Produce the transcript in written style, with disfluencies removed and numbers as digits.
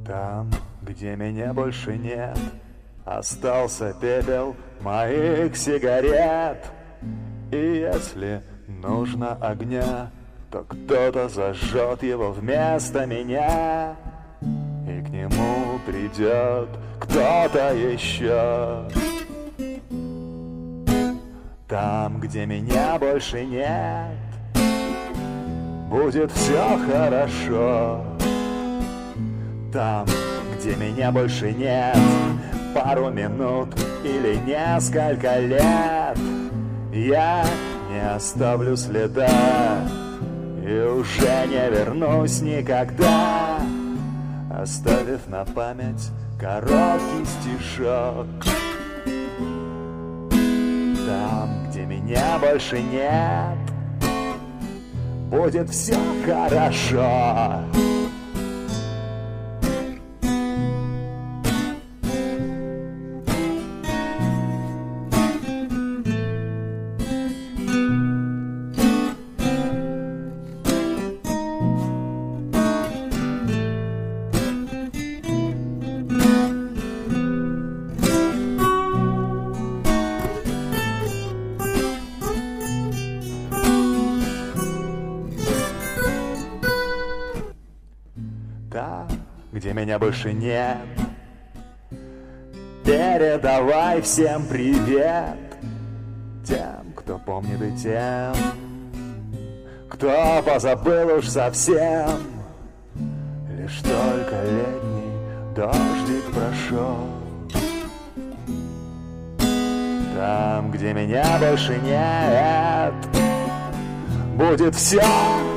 Там, где меня больше нет, остался пепел моих сигарет. И если нужно огня, то кто-то зажжет его вместо меня, и к нему придет кто-то еще. Там, где меня больше нет, будет все хорошо. Там, где меня больше нет, пару минут или несколько лет, я не оставлю следа и уже не вернусь никогда, оставив на память короткий стишок. Там, где меня больше нет, будет все хорошо. Там, где меня больше нет, передавай всем привет. Тем, кто помнит, и тем, кто позабыл уж совсем. Лишь только летний дождик прошел. Там, где меня больше нет, будет все